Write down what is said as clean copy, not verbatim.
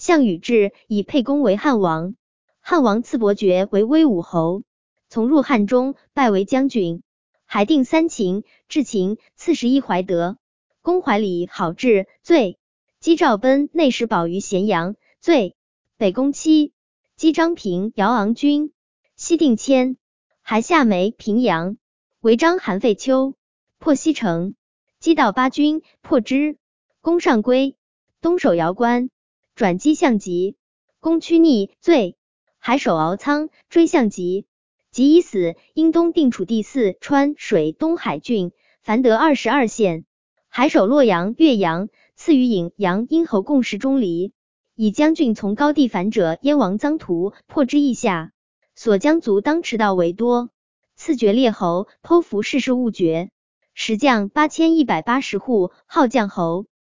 项羽至，以沛公为汉王。汉王赐伯爵为威武侯，从入汉中，拜为将军。海定三秦，至秦，赐11怀德。公怀里好治，罪。击赵奔，内史保于咸阳，罪。北宫妻。击张平、姚昂军。西定迁。还夏梅、平阳。违章韩废丘。破西城。击道八军，破之。攻上归。东守姚关。转击项籍。攻屈逆，罪。还守敖仓，追项籍。及已死，因东定楚地4川、水、东海郡，凡得22县。还守洛阳、岳阳，赐于颍、阳、殷侯共10钟离。以将军从高地反者，燕王臧荼，破之邑下。所将卒当持道为多。赐爵列侯，剖服世事勿绝。使将8180户，号将侯。